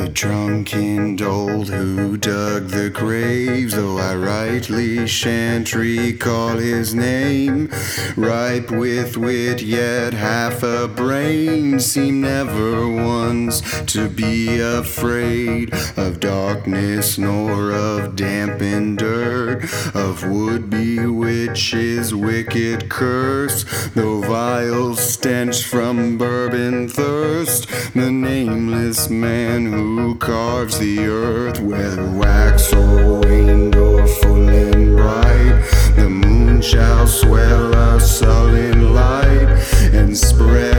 The drunken dolt who dug the graves, though I rightly shan't recall his name. Ripe with wit, yet half a brain, seemed never once to be afraid of darkness nor of damp and dirt, of would-be witches' wicked curse, though vile stench from bourbon thirst. The nameless man who carves the earth, whether wax or waned or full and bright, the moon shall swell a sullen light and spread